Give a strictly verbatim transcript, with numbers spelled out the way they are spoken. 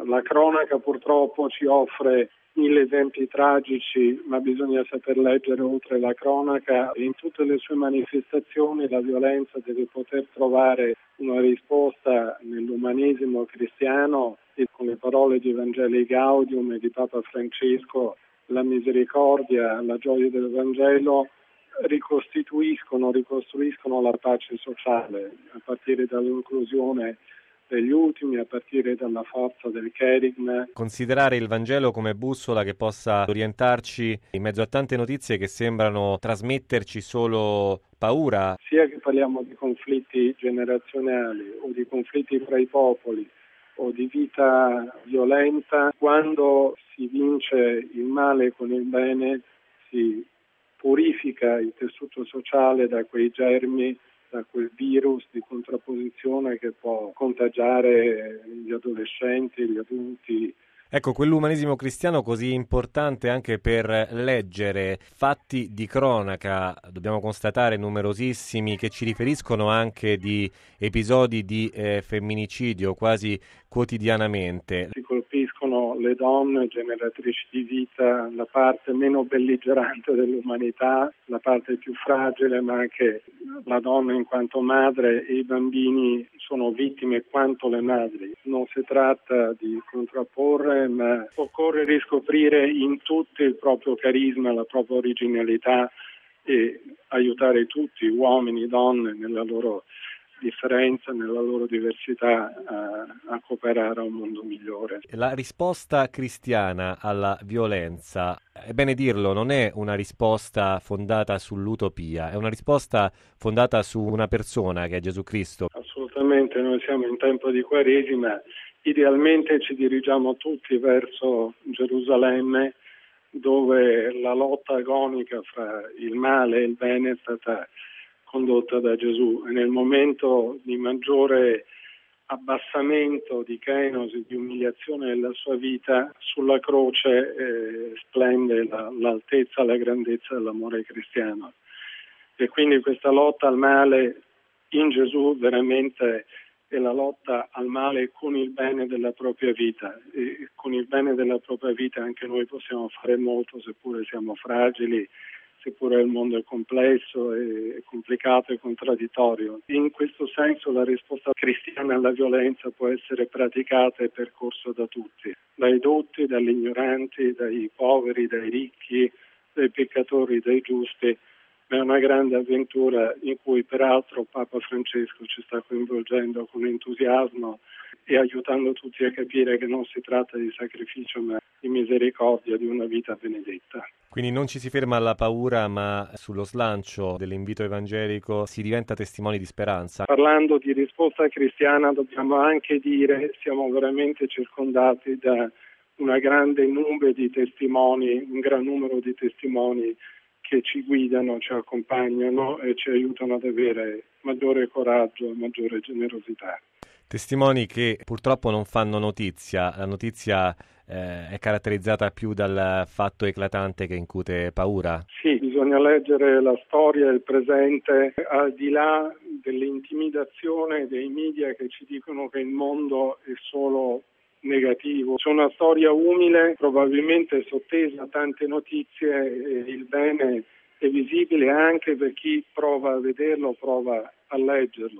La cronaca purtroppo ci offre mille esempi tragici, ma bisogna saper leggere oltre la cronaca. In tutte le sue manifestazioni la violenza deve poter trovare una risposta nell'umanesimo cristiano, e con le parole di Evangelii Gaudium e di Papa Francesco, la misericordia, la gioia del Vangelo ricostituiscono, ricostruiscono la pace sociale, a partire dall'inclusione degli ultimi, a partire dalla forza del Kerigma. Considerare il Vangelo come bussola che possa orientarci in mezzo a tante notizie che sembrano trasmetterci solo paura. Sia che parliamo di conflitti generazionali o di conflitti tra i popoli o di vita violenta, quando si vince il male con il bene si purifica il tessuto sociale da quei germi, da quel virus di contrapposizione che può contagiare gli adolescenti, gli adulti. Ecco, quell'umanesimo cristiano così importante anche per leggere fatti di cronaca, dobbiamo constatare numerosissimi, che ci riferiscono anche di episodi di eh, femminicidio quasi quotidianamente. Si colpiscono le donne generatrici di vita, la parte meno belligerante dell'umanità, la parte più fragile, ma anche la donna in quanto madre, e i bambini sono vittime quanto le madri. Non si tratta di contrapporre, ma occorre riscoprire in tutti il proprio carisma, la propria originalità e aiutare tutti, uomini, donne, nella loro differenza, nella loro diversità, a, a cooperare a un mondo migliore. La risposta cristiana alla violenza, è bene dirlo, non è una risposta fondata sull'utopia, è una risposta fondata su una persona che è Gesù Cristo. Assolutamente, noi siamo in tempo di Quaresima, idealmente ci dirigiamo tutti verso Gerusalemme, dove la lotta agonica fra il male e il bene è stata condotta da Gesù, e nel momento di maggiore abbassamento, di kenosi, di umiliazione della sua vita, sulla croce eh, splende la, l'altezza, la grandezza dell'amore cristiano. E quindi questa lotta al male in Gesù veramente è la lotta al male con il bene della propria vita, e con il bene della propria vita anche noi possiamo fare molto, seppure siamo fragili, seppure il mondo è complesso, è complicato e contraddittorio. In questo senso la risposta cristiana alla violenza può essere praticata e percorsa da tutti, dai dotti, dagli ignoranti, dai poveri, dai ricchi, dai peccatori, dai giusti. È una grande avventura in cui peraltro Papa Francesco ci sta coinvolgendo con entusiasmo e aiutando tutti a capire che non si tratta di sacrificio ma di misericordia, di una vita benedetta. Quindi non ci si ferma alla paura, ma sullo slancio dell'invito evangelico si diventa testimoni di speranza. Parlando di risposta cristiana dobbiamo anche dire che siamo veramente circondati da una grande nube di testimoni, un gran numero di testimoni che ci guidano, ci accompagnano e ci aiutano ad avere maggiore coraggio e maggiore generosità. Testimoni che purtroppo non fanno notizia, la notizia eh, è caratterizzata più dal fatto eclatante che incute paura. Sì, bisogna leggere la storia e il presente, al di là dell'intimidazione dei media che ci dicono che il mondo è solo negativo. C'è una storia umile, probabilmente sottesa a tante notizie, e il bene è visibile anche per chi prova a vederlo, prova a leggerlo.